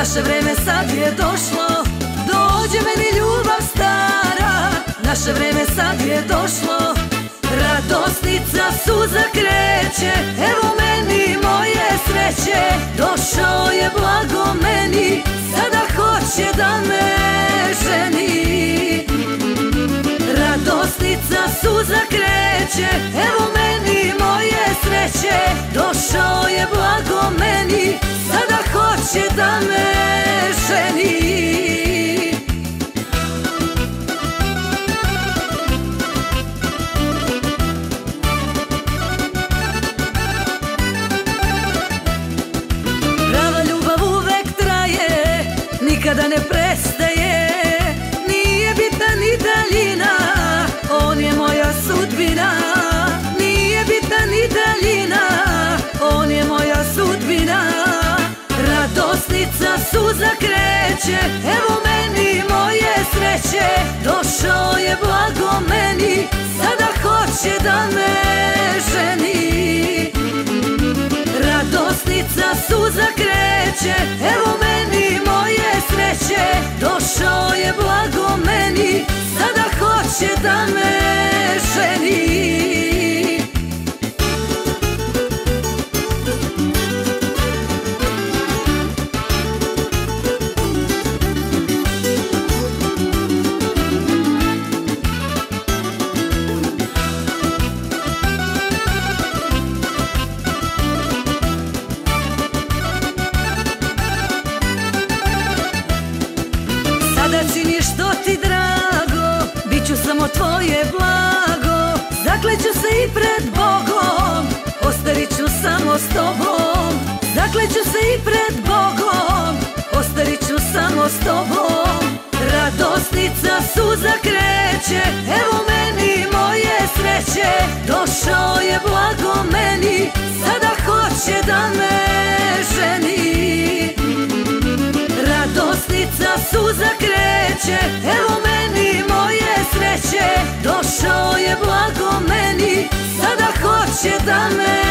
naše vreme sad je došlo. Dođe meni ljubav stara, naše vreme sad je došlo. Radosnica suza kreće, evo meni moje sreće. Došao je blago meni, sada hoće da me ženi. Radosnica suza kreće, evo meni moje sreće. Došao je blago meni, sada hoće da me ženi. Prava ljubav uvek traje, nikada ne prestaje. Nije bitna ni daljina, on je moja sudbina. Nije bitna ni daljina, on je moja sudbina. Radosnica suza kreće, evo meni moje sreće. Došao je blago meni, sada hoće da me ženi. Radosnica suza kreće, evo meni moje sreće. Došao je blago meni, sada hoće da me ženi. Sada činiš što ti drago, bit ću samo tvoje blago. Zakleću se i pred Bogom, ostarit ću samo s tobom. Zakleću se i pred Bogom, ostarit ću samo s tobom. Radosnica suza kreće, evo meni moje sreće. Došao je blago meni, sada hoće da me ženi. Radosnica suza kreće, evo meni moje sreće. Došao je blago meni, sada hoće da me